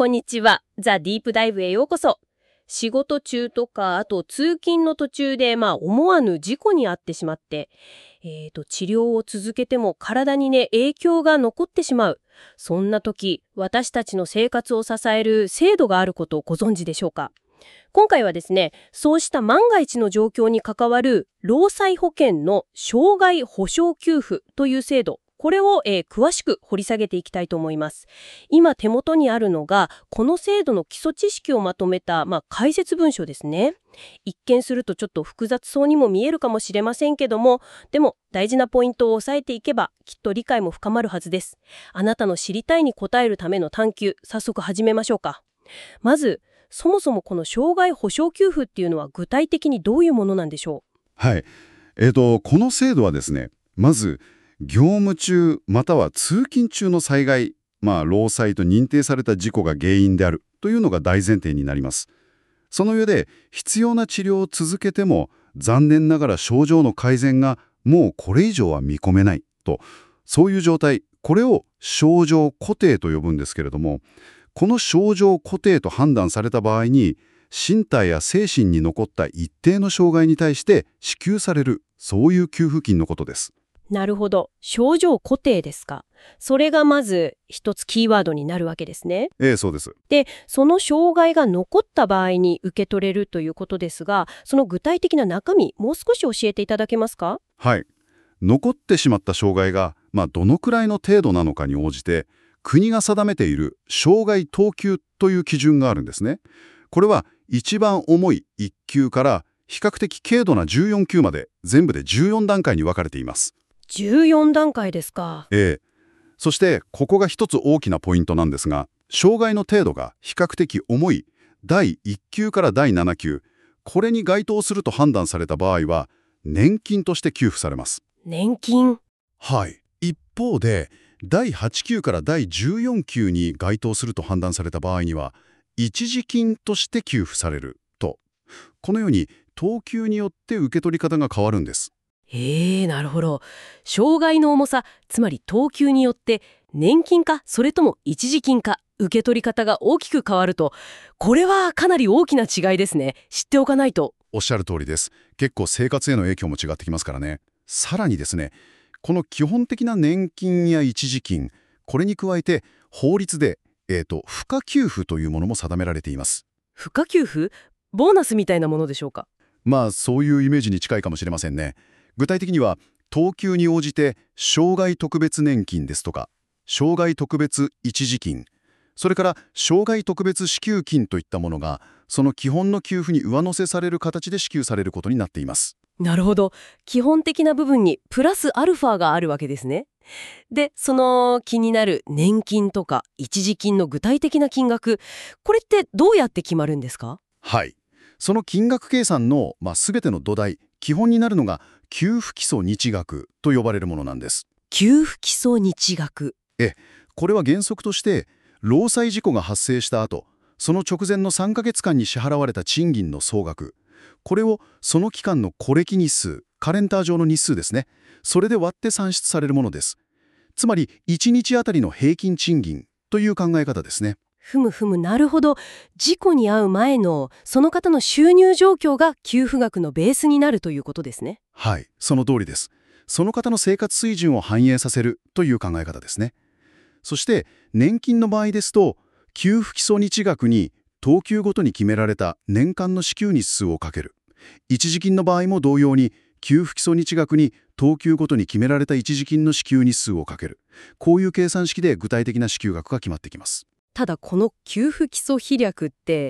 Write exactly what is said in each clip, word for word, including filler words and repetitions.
こんにちは。ザ・ディープダイブへようこそ。仕事中とか、あと通勤の途中で、まあ思わぬ事故に遭ってしまって、えーと、治療を続けても体にね、影響が残ってしまう。そんな時、私たちの生活を支える制度があることをご存知でしょうか？今回はですね、そうした万が一の状況に関わる労災保険の障害保障給付という制度、これを、えー詳しく掘り下げていきたいと思います。今手元にあるのが、この制度の基礎知識をまとめた、まあ、解説文書ですね。一見するとちょっと複雑そうにも見えるかもしれませんけども、でも大事なポイントを押さえていけば、きっと理解も深まるはずです。あなたの知りたいに答えるための探究、早速始めましょうか。まず、そもそもこの障害保障給付っていうのは具体的にどういうものなんでしょはい。えーと、この制度はですね、まず、業務中または通勤中の災害、まあ、労災と認定された事故が原因であるというのが大前提になります。その上で、必要な治療を続けても、残念ながら症状の改善がもうこれ以上は見込めないと、そういう状態、これを症状固定と呼ぶんですけれども、この症状固定と判断された場合に、身体や精神に残った一定の障害に対して支給される、そういう給付金のことです。 う？なるほど。症状固定ですか。それがまず一つキーワードになるわけですね。 ええ、そうです。 で、その障害が残った場合に受け取れるということですが、その具体的な中身、もう少し教えていただけますか？ はい。残ってしまった障害が、まあ、どのくらいの程度なのかに応じて、国が定めている障害等級という基準があるんですね。これは一番重いいっ級から比較的軽度なじゅうよん級まで全部でじゅうよん段階に分かれています。 じゅうよん段階ですか。 ええ。そしてここが一つ大きなポイントなんですが、障害の程度が比較的重いだいいっ級からだいなな級、これに該当すると判断された場合は、年金として給付されます。 年金。 はい。一方で、だいはち級からだいじゅうよん級に該当すると判断された場合には、一時金として給付されると。このように、等級によって受け取り方が変わるんです。 えー、なるほど。障害の重さ、つまり等級によって年金かそれとも一時金か受け取り方が大きく変わると、これはかなり大きな違いですね。知っておかないと。 おっしゃる通りです。結構生活への影響も違ってきますからね。さらにですね、この基本的な年金や一時金、これに加えて法律で、えーと、付加給付というものも定められています。 付加給付？ボーナスみたいなものでしょうか？ まあ、そういうイメージに近いかもしれませんね。具体的には、等級に応じて障害特別年金ですとか、障害特別一時金、それから障害特別支給金といったものが、その基本の給付に上乗せされる形で支給されることになっています。 なるほど。基本的な部分にプラスアルファがあるわけですね。で、その気になる年金とか一時金の具体的な金額、これってどうやって決まるんですか？ はい。その金額計算の、まあ、全ての土台、基本になるのが、給付基礎日額と呼ばれるものなんです。 給付基礎日額。 え、これは原則として、労災事故が発生した後、その直前のさんかげつかんに支払われた賃金の総額、これをその期間のcor暦日数、カレンダー上の日数ですね、それで割って算出されるものです。つまり、いちにちあたりの平均賃金という考え方ですね。 ふむふむ、なるほど。事故に遭う前のその方の収入状況が給付額のベースになるということですね。 はい、その通りです。その方の生活水準を反映させるという考え方ですね。そして、年金の場合ですと、給付基礎日額に等級ごとに決められた年間の支給日数をかける。一時金の場合も同様に、給付基礎日額に等級ごとに決められた一時金の支給日数をかける。こういう計算式で具体的な支給額が決まってきます。 ただこの給付基礎比略って、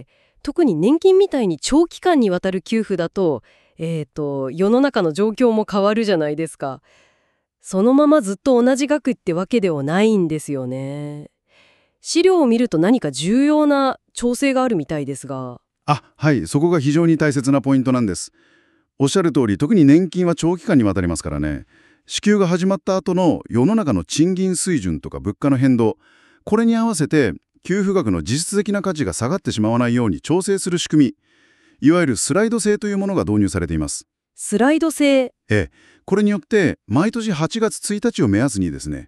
特に年金みたいに長期間にわたる給付だと、えーと、世の中の状況も変わるじゃないですか。そのままずっと同じ額ってわけではないんですよね。資料を見ると何か重要な調整があるみたいですが。 あ、はい、そこが非常に大切なポイントなんです。おっしゃる通り、特に年金は長期間にわたりますからね。支給が始まった後の世の中の賃金水準とか物価の変動、これに合わせて給付額の実質的な価値が下がってしまわないように調整する仕組み、いわゆるスライド制というものが導入されています。 スライド制。 ええ、これによって毎年はちがつついたちを目安にですね、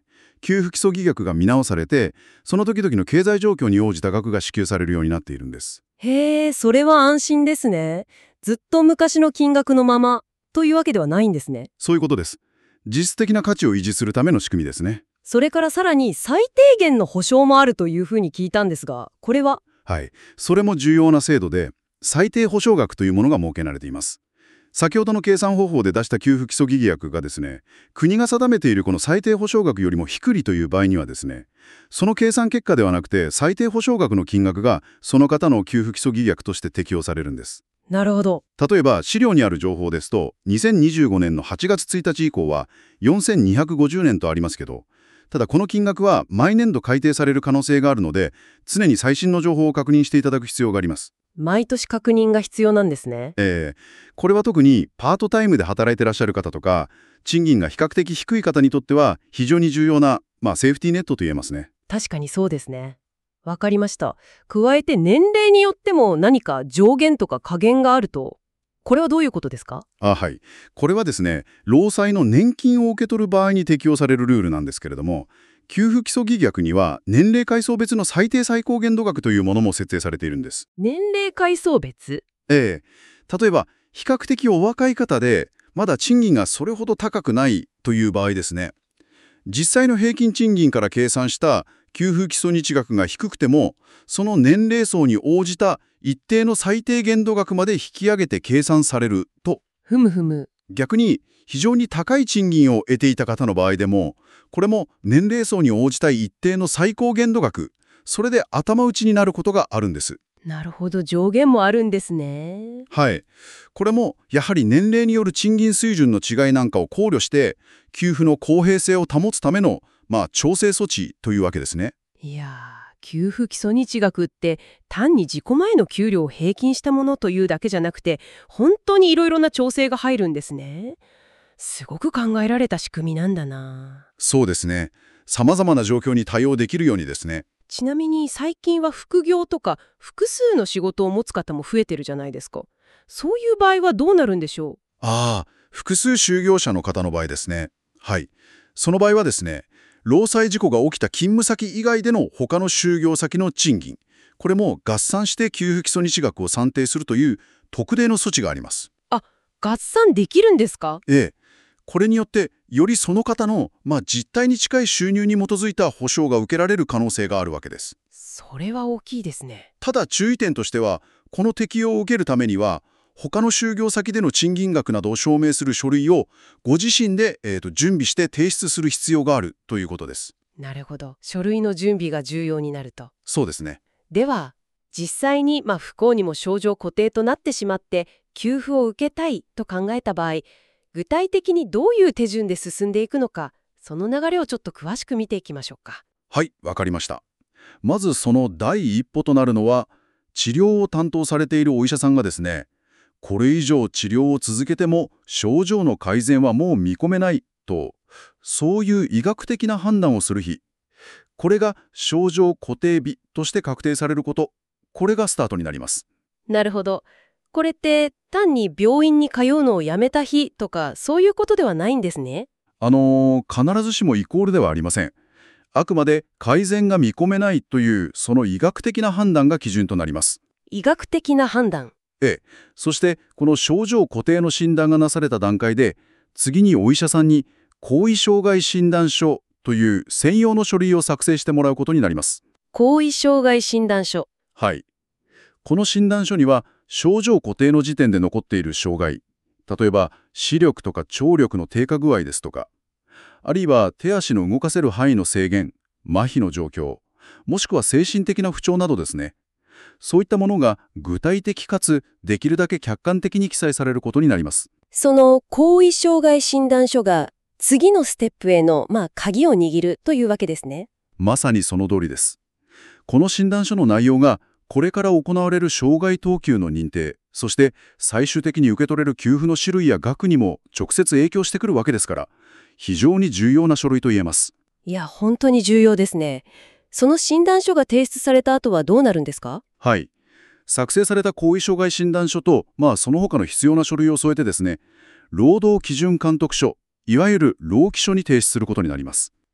給付基礎議額が見直されて、その時々の経済状況に応じた額が支給されるようになっているんです。 へえ、それは安心ですね。ずっと昔の金額のままというわけではないんですね。 そういうことです。実質的な価値を維持するための仕組みですね。 それからさらに最低限の保証もあるというふうに聞いたんですが、これは？ はい。それも重要な制度で、最低保証額というものが設けられています。先ほどの計算方法で出した給付基礎議額がですね、国が定めているこの最低保証額よりも低いという場合にはですね、その計算結果ではなくて最低保証額の金額がその方の給付基礎議額として適用されるんです。 なるほど。 例えば資料にある情報ですと、にせんにじゅうごねんのはちがつついたち以降はよんせんにひゃくごじゅうねんとありますけど、ただこの金額は毎年度改定される可能性があるので、常に最新の情報を確認していただく必要があります。 毎年確認が必要なんですね。 えー、これは特にパートタイムで働いてらっしゃる方とか、賃金が比較的低い方にとっては非常に重要な、まあ、セーフティーネットと言えますね。 確かにそうですね。わかりました。加えて年齢によっても何か上限とか下限があると、これはどういうことですか？ あ、はい。これはですね、労災の年金を受け取る場合に適用されるルールなんですけれども、給付基礎議額には年齢階層別の最低最高限度額というものも設定されているんです。 年齢階層別？ ええ。例えば、比較的お若い方で、まだ賃金がそれほど高くないという場合ですね。実際の平均賃金から計算した給付基礎日額が低くても、その年齢層に応じた一定の最低限度額まで引き上げて計算されると。 ふむふむ。 逆に、非常に高い賃金を得ていた方の場合でも、これも年齢層に応じた一定の最高限度額、それで頭打ちになることがあるんです。 なるほど、上限もあるんですね。 はい。これもやはり年齢による賃金水準の違いなんかを考慮して、給付の公平性を保つための、まあ、調整措置というわけですね。 いやー、給付基礎日額って単に自己前の給料を平均したものというだけじゃなくて、本当にいろいろな調整が入るんですね。すごく考えられた仕組みなんだな。 そうですね。様々な状況に対応できるようにですね。 ちなみに最近は副業とか複数の仕事を持つ方も増えてるじゃないですか。そういう場合はどうなるんでしょう？ ああ、複数就業者の方の場合ですね。はい。その場合はですね、労災事故が起きた勤務先以外での他の就業先の賃金、これも合算して給付基礎日額を算定するという特例の措置があります。 あ、合算できるんですか？ ええ。これによって、よりその方の、まあ、実態に近い収入に基づいた保障が受けられる可能性があるわけです。 それは大きいですね。 ただ注意点としては、この適用を受けるためには、他の就業先での賃金額などを証明する書類をご自身で、えーと、準備して提出する必要があるということです。 なるほど。書類の準備が重要になると。 そうですね。 では、実際に、まあ、不幸にも症状固定となってしまって給付を受けたいと考えた場合、具体的にどういう手順で進んでいくのか、その流れをちょっと詳しく見ていきましょうか。 はい、わかりました。まずその第一歩となるのは、治療を担当されているお医者さんがですね、これ以上治療を続けても症状の改善はもう見込めないと、そういう医学的な判断をする日、これが症状固定日として確定されること、これがスタートになります。 なるほど。これって単に病院に通うのをやめた日とかそういうことではないんですね。 あのー、必ずしもイコールではありません。あくまで改善が見込めないというその医学的な判断が基準となります。 医学的な判断。 ええ。そしてこの症状固定の診断がなされた段階で、次にお医者さんに後遺障害診断書という専用の書類を作成してもらうことになります。 後遺障害診断書。 はい。この診断書には症状固定の時点で残っている障害、例えば視力とか聴力の低下具合ですとか、あるいは手足の動かせる範囲の制限、麻痺の状況、もしくは精神的な不調などですね。そういったものが具体的かつできるだけ客観的に記載されることになります。 その後遺障害診断書が次のステップへの、まあ、鍵を握るというわけですね。 まさにその通りです。この診断書の内容がこれから行われる障害等級の認定、そして最終的に受け取れる給付の種類や額にも直接影響してくるわけですから、非常に重要な書類と言えます。 いや、本当に重要ですね。その診断書が提出された後はどうなるんですか？ はい。作成された後遺障害診断書と、まあその他の必要な書類を添えてですね、労働基準監督署、いわゆる労基署に提出することになります。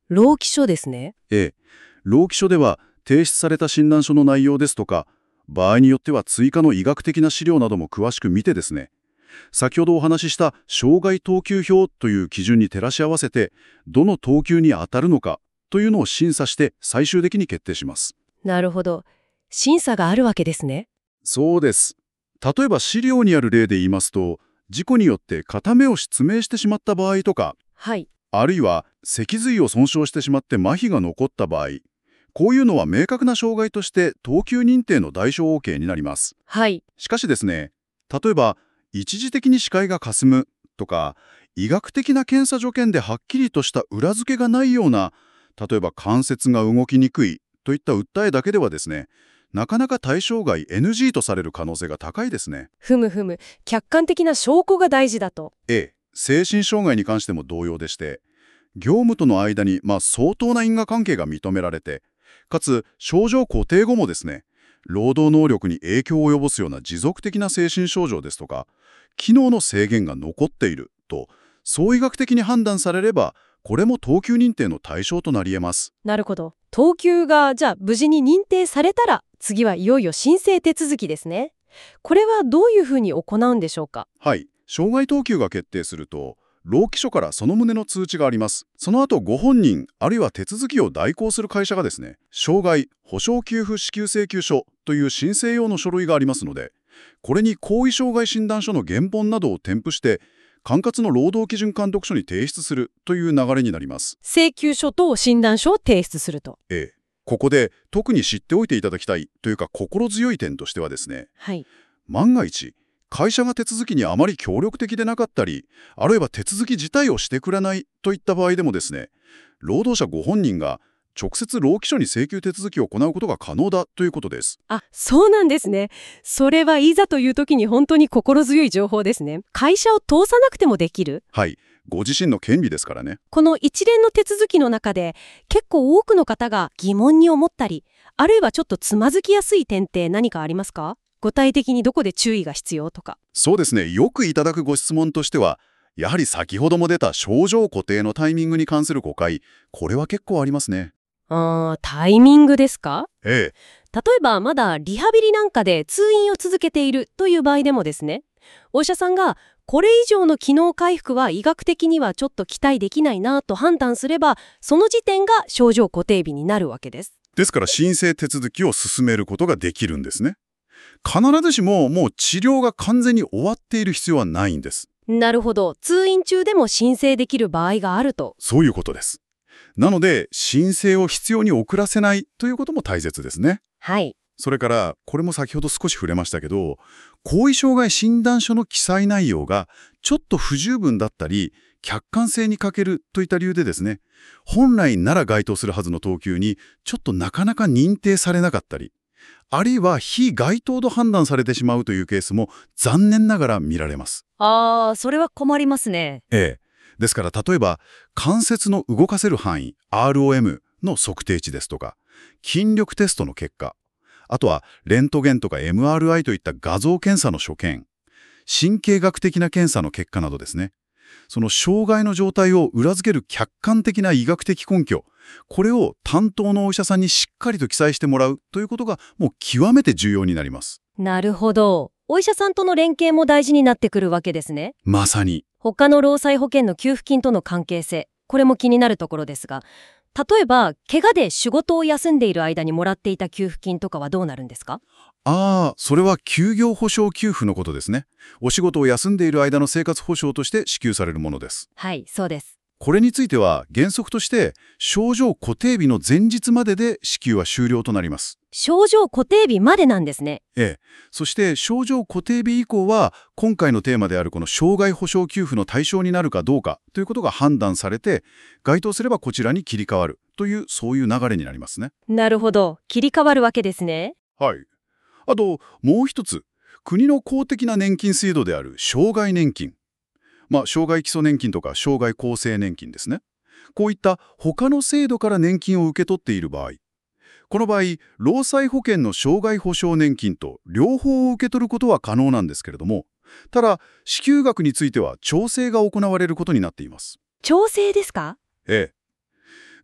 労基署ですね。 ええ、労基署では提出された診断書の内容ですとか、場合によっては追加の医学的な資料なども詳しく見てですね、先ほどお話しした障害等級表という基準に照らし合わせて、どの等級に当たるのかというのを審査して最終的に決定します。 なるほど。審査があるわけですね。 そうです。例えば資料にある例で言いますと、事故によって片目を失明してしまった場合とか、 はい。 あるいは脊髄を損傷してしまって麻痺が残った場合、こういうのは明確な障害として等級認定の代償 OK になります。 はい。 しかしですね、例えば一時的に視界が霞むとか、医学的な検査所見ではっきりとした裏付けがないような、例えば関節が動きにくいといった訴えだけではですね、なかなか対象外 エヌジー とされる可能性が高いですね。 ふむふむ。客観的な証拠が大事だと。 ええ、精神障害に関しても同様でして、業務との間に、まあ、相当な因果関係が認められて、かつ症状固定後もですね、労働能力に影響を及ぼすような持続的な精神症状ですとか、機能の制限が残っていると、総医学的に判断されれば、これも等級認定の対象となり得ます。 なるほど。等級がじゃあ無事に認定されたら、次はいよいよ申請手続きですね。これはどういうふうに行うんでしょうか？ はい。障害等級が決定すると、労基署からその旨の通知があります。その後、ご本人、あるいは手続きを代行する会社がですね、障害保障給付支給請求書という申請用の書類がありますので、これに後遺障害診断書の原本などを添付して、管轄の労働基準監督署に提出するという流れになります。 請求書と診断書を提出すると。 ええ。ここで特に知っておいていただきたいというか心強い点としてはですね、 はい。 万が一、会社が手続きにあまり協力的でなかったり、あるいは手続き自体をしてくれないといった場合でもですね、労働者ご本人が直接労基署に請求手続きを行うことが可能だということです。 あ、そうなんですね。それはいざという時に本当に心強い情報ですね。会社を通さなくてもできる？ はい。ご自身の権利ですからね。 この一連の手続きの中で結構多くの方が疑問に思ったり、あるいはちょっとつまずきやすい点って何かありますか？具体的にどこで注意が必要とか。 そうですね。よくいただくご質問としては、やはり先ほども出た症状固定のタイミングに関する誤解、これは結構ありますね。 あー、タイミングですか？ ええ。 例えばまだリハビリなんかで通院を続けているという場合でもですね、お医者さんがこれ以上の機能回復は医学的にはちょっと期待できないなと判断すれば、その時点が症状固定日になるわけです。 ですから申請手続きを進めることができるんですね。必ずしももう治療が完全に終わっている必要はないんです。 なるほど。通院中でも申請できる場合があると。 そういうことです。なので申請を必要に遅らせないということも大切ですね。 はい。 それからこれも先ほど少し触れましたけど、後遺障害診断書の記載内容がちょっと不十分だったり客観性に欠けるといった理由でですね、本来なら該当するはずの等級にちょっとなかなか認定されなかったり、あるいは非該当と判断されてしまうというケースも残念ながら見られます。 あー、それは困りますね。 ええ。ですから例えば関節の動かせる範囲 アールオーエム の測定値ですとか、筋力テストの結果、あとはレントゲンとか エムアールアイ といった画像検査の所見、神経学的な検査の結果などですね、その障害の状態を裏付ける客観的な医学的根拠、これを担当のお医者さんにしっかりと記載してもらうということがもう極めて重要になります。 なるほど。お医者さんとの連携も大事になってくるわけですね。 まさに。 他の労災保険の給付金との関係性、これも気になるところですが、例えば怪我で仕事を休んでいる間にもらっていた給付金とかはどうなるんですか？ ああ、それは休業保障給付のことですね。お仕事を休んでいる間の生活保障として支給されるものです。 はい、そうです。 これについては原則として症状固定日の前日までで支給は終了となります。 症状固定日までなんですね。 ええ。そして症状固定日以降は今回のテーマであるこの障害保障給付の対象になるかどうかということが判断されて、該当すればこちらに切り替わるというそういう流れになりますね。 なるほど。切り替わるわけですね。 はい。あともう一つ、国の公的な年金制度である障害年金。まあ、障害基礎年金とか障害厚生年金ですね。こういった他の制度から年金を受け取っている場合、この場合、労災保険の障害保障年金と両方を受け取ることは可能なんですけれども、ただ、支給額については調整が行われることになっています。 調整ですか？ ええ。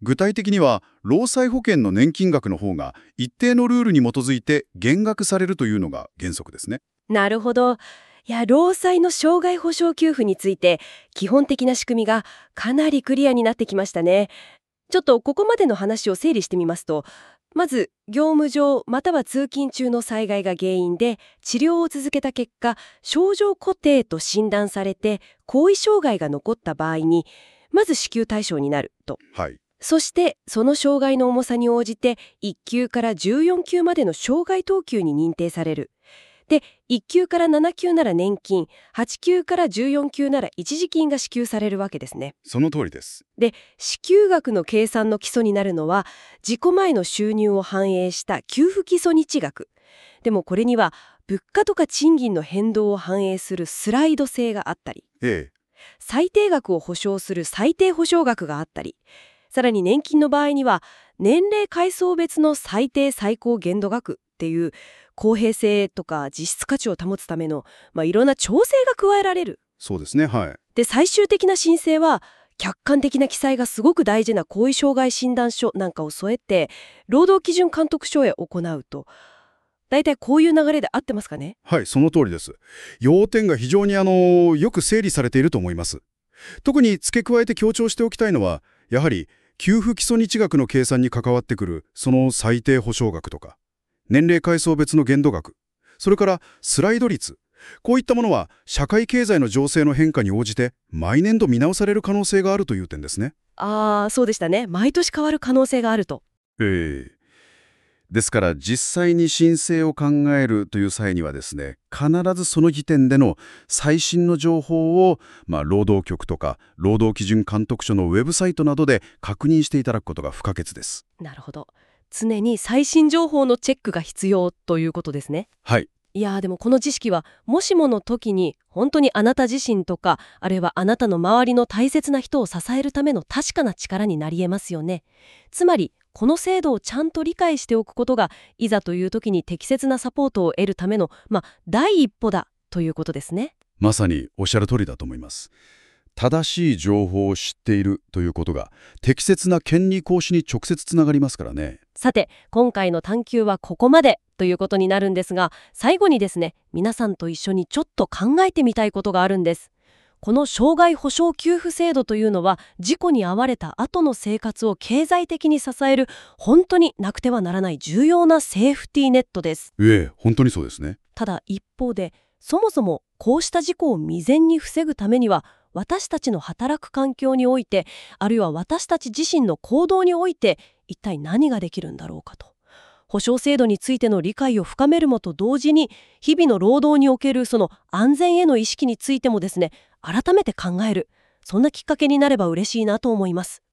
具体的には、労災保険の年金額の方が一定のルールに基づいて減額されるというのが原則ですね。 なるほど。いや、労災の障害保障給付について基本的な仕組みがかなりクリアになってきましたね。ちょっとここまでの話を整理してみますと、まず業務上または通勤中の災害が原因で治療を続けた結果、症状固定と診断されて後遺障害が残った場合にまず支給対象になると。 はい。 そしてその障害の重さに応じていっ級からじゅうよん級までの障害等級に認定される。で、いっ級からなな級なら年金、はち級からじゅうよん級なら一時金が支給されるわけですね。 その通りです。 で、支給額の計算の基礎になるのは事故前の収入を反映した給付基礎日額。でもこれには物価とか賃金の変動を反映するスライド制があったり、 ええ。 最低額を保証する最低保証額があったり、さらに年金の場合には年齢階層別の最低最高限度額っていう公平性とか実質価値を保つための、まあ、いろんな調整が加えられる。 そうですね。はい。 で、最終的な申請は客観的な記載がすごく大事な後遺障害診断書なんかを添えて労働基準監督署へ行うと。だいたいこういう流れで合ってますかね？ はい、その通りです。要点が非常にあのよく整理されていると思います。特に付け加えて強調しておきたいのは、やはり給付基礎日額の計算に関わってくるその最低保障額とか、年齢階層別の限度額、それからスライド率、こういったものは社会経済の情勢の変化に応じて毎年度見直される可能性があるという点ですね。 ああ、そうでしたね。毎年変わる可能性があると。 ええ。 ですから実際に申請を考えるという際にはですね、必ずその時点での最新の情報を、まあ、労働局とか労働基準監督署のウェブサイトなどで確認していただくことが不可欠です。 なるほど。常に最新情報のチェックが必要ということですね。 はい。 いやー、でもこの知識はもしもの時に本当にあなた自身とか、あるいはあなたの周りの大切な人を支えるための確かな力になり得ますよね。つまりこの制度をちゃんと理解しておくことが、いざという時に適切なサポートを得るための、まあ、第一歩だということですね。 まさにおっしゃる通りだと思います。正しい情報を知っているということが適切な権利行使に直接つながりますからね。 さて、今回の探究はここまでということになるんですが、最後にですね、皆さんと一緒にちょっと考えてみたいことがあるんです。この障害保障給付制度というのは、事故に遭われた後の生活を経済的に支える本当になくてはならない重要なセーフティーネットです。 ええ、本当にそうですね。 ただ一方で、そもそもこうした事故を未然に防ぐためには、私たちの働く環境において、あるいは私たち自身の行動において、一体何ができるんだろうかと。保障制度についての理解を深めるもと同時に、日々の労働におけるその安全への意識についてもですね、改めて考える、そんなきっかけになれば嬉しいなと思います。